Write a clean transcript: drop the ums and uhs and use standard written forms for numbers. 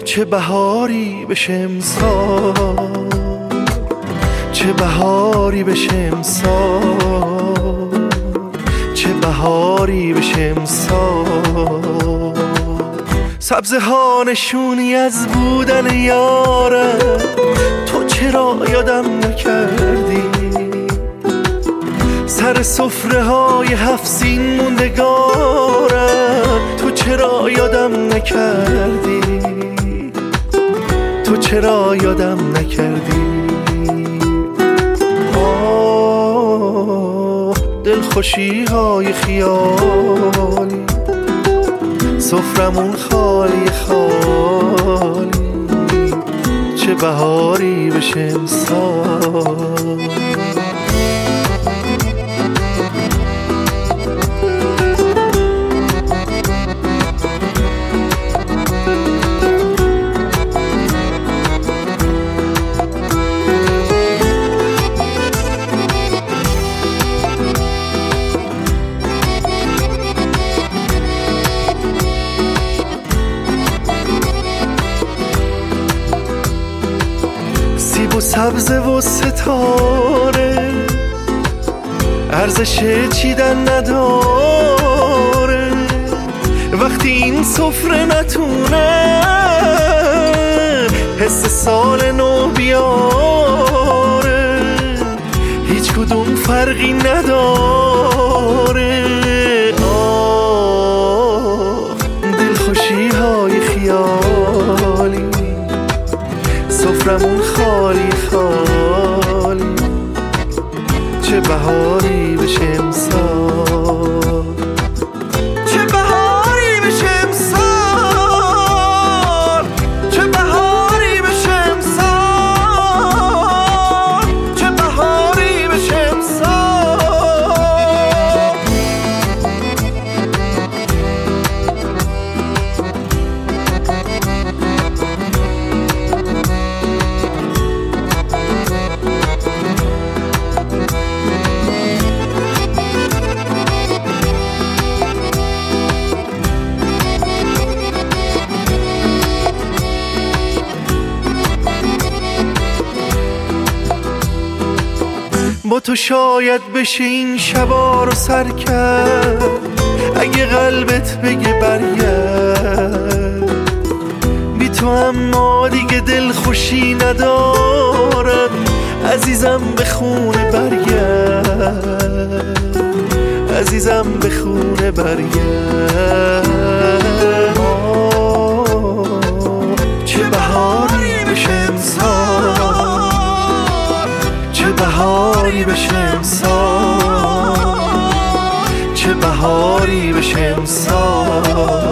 چه بهاری بشه امسال، چه بهاری بشه امسال، چه بهاری بشه امسال. سبزه ها نشونی از بودن یارم، تو چرا یادم نکردی؟ سر سفره های 7 سین موندگارم، تو چرا یادم نکردی؟ تو چرا یادم نکردی؟ دلخوشی های خیالی، سفرمون خالی خالی، چه بهاری بشه امسال. سیب و سبزه و ستاره ارزش چیدن نداره، وقتی این سفره نتونه حس سال نو بیاره، هیچ کدوم فرقی نداره. دلخوشی های خیالی، سفرمون خالی خالی، چه بهاری بشه امسال، چه بهاری بشه امسال، چه بهاری بشه امسال، چه بهاری بشه امسال. با تو شاید بشه این شبا رو سر کرد، اگه قلبت بگه برگرد. بی تو اما دیگه دل خوشی ندارم، عزیزم به خونه برگرد، عزیزم به خونه برگرد. چه بهاری بشه امسال، چه بهاری بشه امسال، چه بهاری بشه امسال.